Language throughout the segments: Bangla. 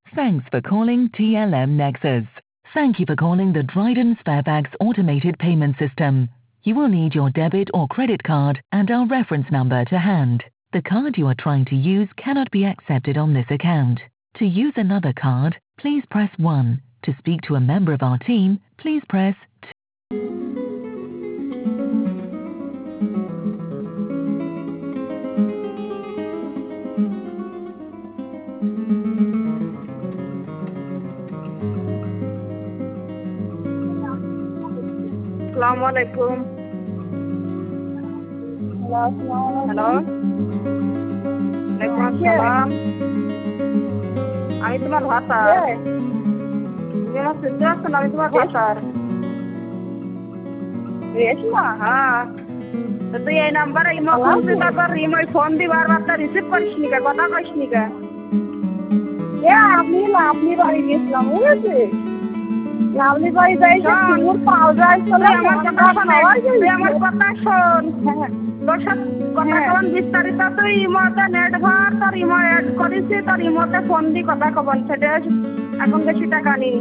Thanks for calling TLM Nexus. Thank you for calling the Dryden Sparebags automated payment system. You will need your debit or credit card and our reference number to hand. The card you are trying to use cannot be accepted on this account. To use another card, please press 1. To speak to a member of our team, please press 2. Assalamualaikum. Halo. Waalaikumsalam. আমি তোমার ভাতার। তুমি আমার শুনতে পাচ্ছ না? আমি তোমার ভাতার। রেশমা? হ্যাঁ। তো তুই এই নাম্বারে ইমো ফোন দিতে পার, ইমো ফোন দি বারবার তা রিসিভ করিস নি কা, কথা কইস নি কা? আপনি বাড়ি গেছিলাম, বুঝেছি। লাভলি বাড়ি যাই সিঙ্গুর পাওয়া যায়, চলে আমার কথা শোন, তুই আমার কথা শোন। তোর সাথে কথা কন বিস্তারিত, তুই ইমোতে নেট ভর, তোর ইমো অ্যাড করিস, তোর ইমোতে ফোন দি কথা কবন, সেটা এখন বেশি টাকা নি।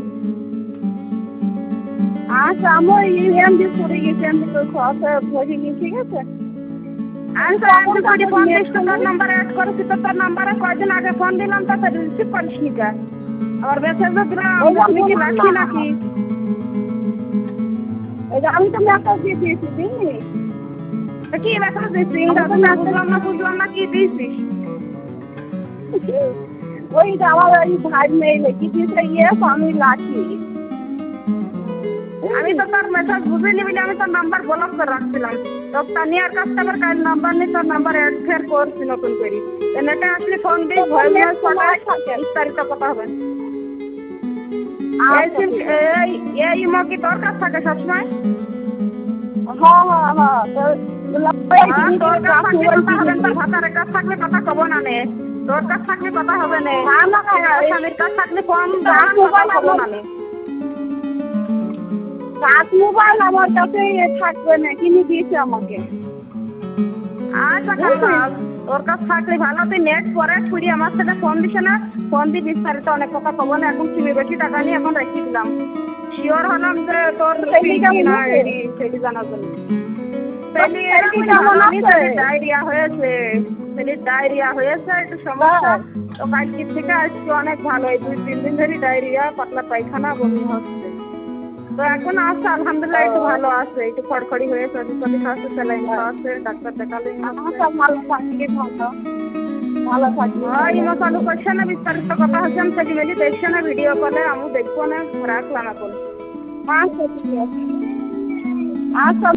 আচ্ছা, আমি এমডি করে গেছি, এমডি করে খরচা ভরে নিই, ঠিক আছে। আচ্ছা, এমডি করে ফোন দিস, তোর নাম্বার অ্যাড করেছি, তো তোর নাম্বারে কয়দিন আগে ফোন দিলাম, তো রিসিভ করিস নি কা? আবার মেসেজও দিলাম, আমি কি রাখি নাকি? আমি তো মেসেজ দিয়ে দিয়েছি, দিইনি? কি মেসেজ দিয়েছিস? বুঝলাম না কি দিয়েছিস? ওই আমার ওই ভাই মেয়ে লিখে দিয়েছে, ইয়েস আমি লাখি। আমি তো তোর মেসেজ বুঝিনি বলে আমি তোর নাম্বার ব্লক করে রাখছিলাম। তো তানিয়ার কাস্টমার কার্ড নাম্বার নিয়ে তোর নাম্বার অ্যাড ফের করছি নতুন করে। নেটে আসলে ফোন দিয়ে ভয়েস বিস্তারিত কথা হবে। এই ইমো কি তোর কাছে থাকে সবসময়? হ্যাঁ, তোর কাছে থাকলে কথা হবে না, ভাতারের কাছে থাকলে কথা কব না নে। তোর কাছে থাকলে কথা হবে না, স্বামীর কাছে থাকলে ফোন কথা কব না নে। কাজ মোবাইল আমার কাছে থাকবে না, কিনে দিয়েছে আমাকে। আচ্ছা খালাস, তোর কাছে থাকলে ভালো, তুই নেট পরে ছুড়ি আমার সাথে ফোন দিস না, ফোন দিয়ে বিস্তারিত অনেক কথা কব না। এখন তুমি বেশি টাকা নিয়ে এখন রেখে দিলাম, শিওর হলাম যে তোর সেটি জানার জন্য। ডায়রিয়া হয়েছে, ডায়রিয়া হয়েছে, একটু সমস্যা। তো কালকের থেকে আজকে অনেক ভালো, এই 2-3 দিন ধরে ডায়রিয়া, পাতলা পায়খানা, বমি হচ্ছে। তো এখন আছে আলহামদুলিল্লাহ, একটু ভালো আছে, একটু খড়খড়ি হয়েছে, ওষুধ খাওয়াচ্ছে, স্যালাইন খাওয়াচ্ছে, ডাক্তার দেখালে ভালো থাকি, ভালো থাকি। ইমো চালু করছে না, বিস্তারিত কথা হচ্ছে, আমি সেটি মেলি দেখছে না, ভিডিও কলে আমি দেখবো না, রাখলাম এখন। আচ্ছা, ঠিক আছে। আচ্ছা।